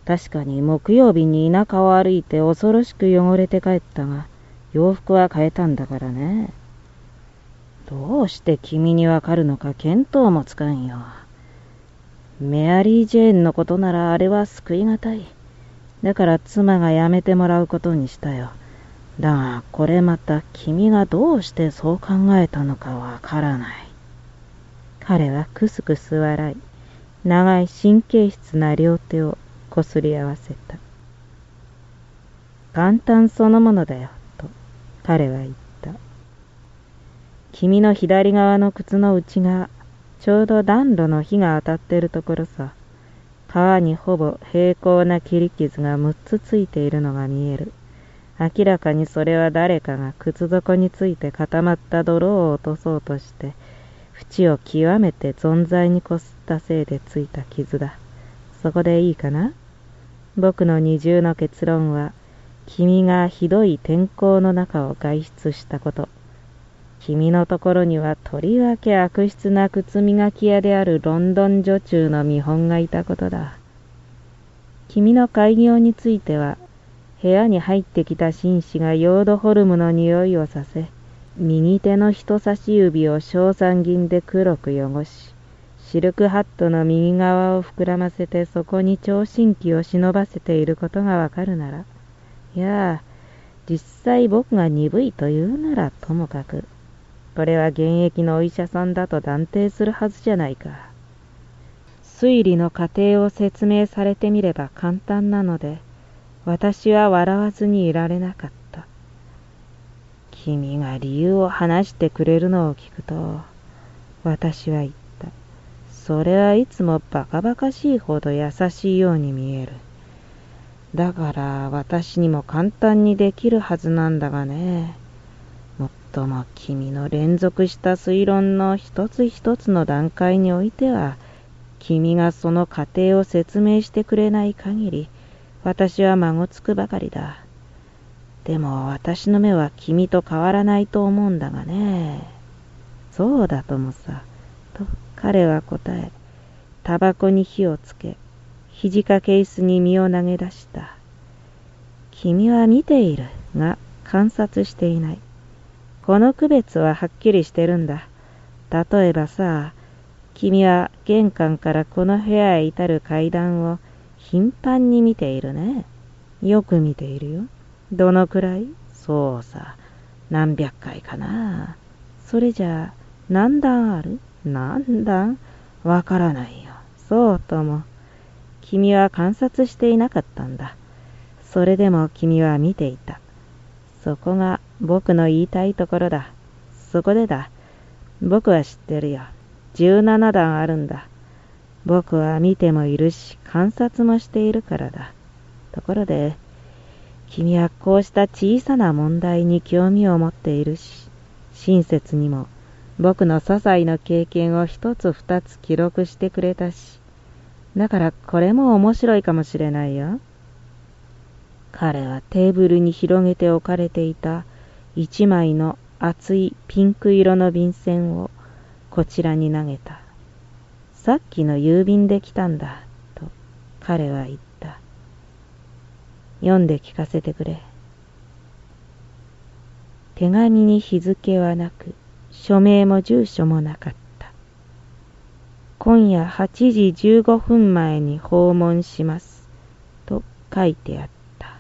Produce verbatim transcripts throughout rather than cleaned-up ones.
確かに木曜日に田舎を歩いて恐ろしく汚れて帰ったが、洋服は変えたんだからね。どうして君にわかるのか見当もつかんよ。メアリー・ジェーンのことならあれは救いがたい。だから妻が辞めてもらうことにしたよ。だがこれまた君がどうしてそう考えたのかわからない。彼はくすくす笑い、長い神経質な両手をこすり合わせた。簡単そのものだよ、と彼は言った。君の左側の靴の内側、ちょうど暖炉の火が当たっているところさ。皮にほぼ平行な切り傷がむっつついているのが見える。明らかにそれは誰かが靴底について固まった泥を落とそうとして、縁を極めて存在にこすったせいでついた傷だ。そこでいいかな？僕の二重の結論は、君がひどい天候の中を外出したこと。君のところにはとりわけ悪質な靴磨き屋であるロンドン女中の見本がいたことだ。君の開業については、部屋に入ってきた紳士がヨードホルムの匂いをさせ、右手の人差し指を硝酸銀で黒く汚し、シルクハットの右側を膨らませてそこに聴診器を忍ばせていることがわかるなら、いや、実際僕が鈍いというならともかく、これは現役のお医者さんだと断定するはずじゃないか。推理の過程を説明されてみれば簡単なので、私は笑わずにいられなかった。君が理由を話してくれるのを聞くと、私は言った。それはいつもバカバカしいほど優しいように見える。だから私にも簡単にできるはずなんだがね。もっとも君の連続した推論の一つ一つの段階においては、君がその過程を説明してくれない限り、私は孫つくばかりだ。でも私の目は君と変わらないと思うんだがね。そうだともさ、と彼は答え、タバコに火をつけ、肘掛け椅子に身を投げ出した。君は見ているが観察していない。この区別ははっきりしてるんだ。例えばさ、君は玄関からこの部屋へ至る階段を頻繁に見ているね。よく見ているよ。どのくらい？そうさ、何百回かな。それじゃあ、何段ある？何段？わからないよ。そうとも。君は観察していなかったんだ。それでも君は見ていた。そこが僕の言いたいところだ。そこでだ。僕は知ってるよ。十七段あるんだ。僕は見てもいるし、観察もしているからだ。ところで、君はこうした小さな問題に興味を持っているし、親切にも僕の些細な経験を一つ二つ記録してくれたし、だからこれも面白いかもしれないよ。彼はテーブルに広げて置かれていた一枚の厚いピンク色の便箋をこちらに投げた。さっきの郵便で来たんだ、と彼は言った。読んで聞かせてくれ。手紙に日付はなく、署名も住所もなかった。今夜はちじじゅうごふんまえに訪問します、と書いてあった。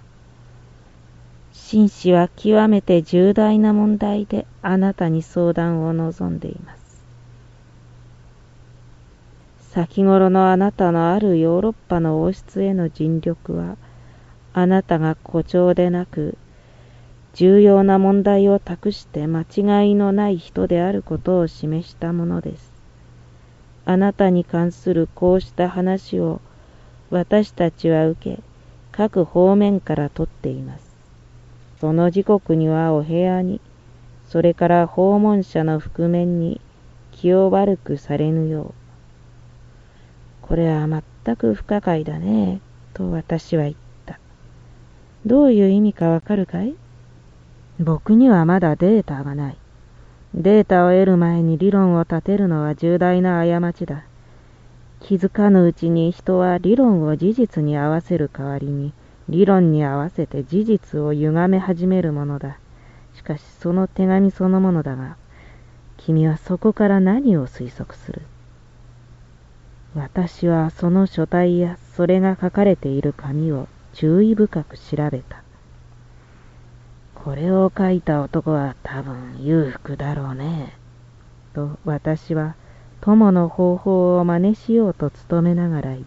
紳士は極めて重大な問題であなたに相談を望んでいます。先頃のあなたのあるヨーロッパの王室への尽力は、あなたが誇張でなく、重要な問題を託して間違いのない人であることを示したものです。あなたに関するこうした話を私たちは受け、各方面から取っています。その時刻にはお部屋に、それから訪問者の覆面に気を悪くされぬよう。これは全く不可解だね、と私は言った。どういう意味かわかるかい？僕にはまだデータがない。データを得る前に理論を立てるのは重大な過ちだ。 気づかぬうちに人は理論を事実に合わせる代わりに、理論に合わせて事実を歪め始めるものだ。しかしその手紙そのものだが、君はそこから何を推測する？私はその書体やそれが書かれている紙を注意深く調べた。これを書いた男は多分裕福だろうね。と私は友の方法を真似しようと努めながら言った。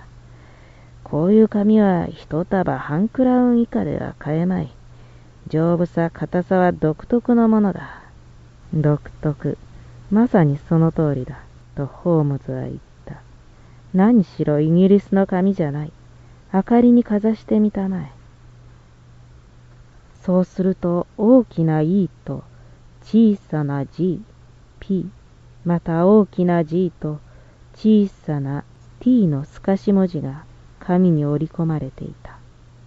こういう紙は一束半クラウン以下では買えまい。丈夫さ、硬さは独特のものだ。独特。まさにその通りだ。とホームズは言った。何しろイギリスの紙じゃない。明かりにかざしてみたまえ。そうすると大きな E と小さな G、P、また大きな G と小さな T の透かし文字が紙に織り込まれていた。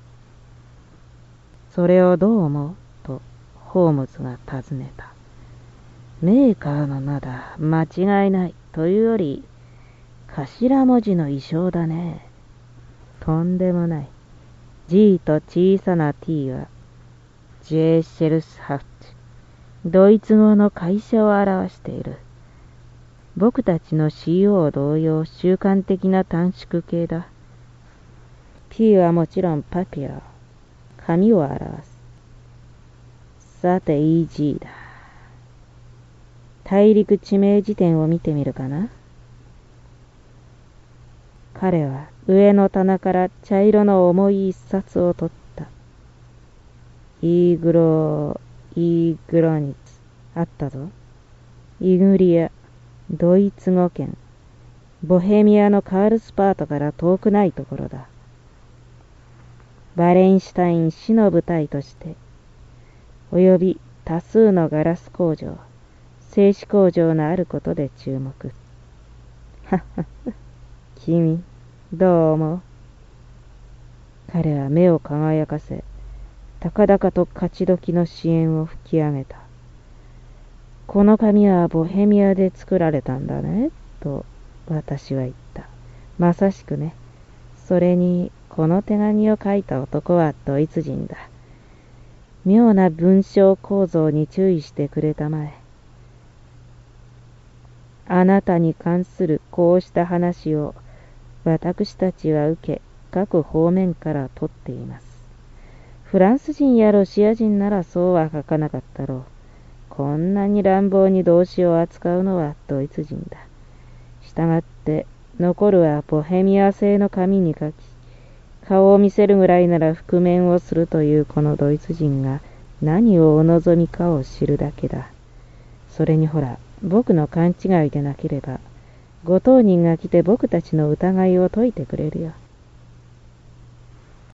それをどう思う？とホームズが尋ねた。メーカーの名だ。間違いない。というより頭文字の意匠だね。とんでもない。G と小さな T はジェーシェルスハフト、ドイツ語の会社を表している。僕たちの シーオー 同様習慣的な短縮形だ。P はもちろんパピア、紙を表す。さて イージー だ。大陸地名辞典を見てみるかな。彼は上の棚から茶色の重い一冊を取った。イーグロー、イーグロニツ、あったぞ。イグリア、ドイツ語圏、ボヘミアのカールスパートから遠くないところだ。バレンシュタイン死の部隊として、および多数のガラス工場、製紙工場のあることで注目。はっはっ、君、どう思う？彼は目を輝かせ、高々と勝ち時の支援を吹き上げた。この紙はボヘミアで作られたんだね、と私は言った。まさしくね。それに、この手紙を書いた男はドイツ人だ。妙な文章構造に注意してくれたまえ。あなたに関するこうした話を私たちは受け、各方面から取っています。フランス人やロシア人ならそうは書かなかったろう。こんなに乱暴に動詞を扱うのはドイツ人だ。したがって残るはボヘミア製の紙に書き、顔を見せるぐらいなら覆面をするというこのドイツ人が何をお望みかを知るだけだ。それにほら、僕の勘違いでなければ、ご当人が来て僕たちの疑いを解いてくれるよ。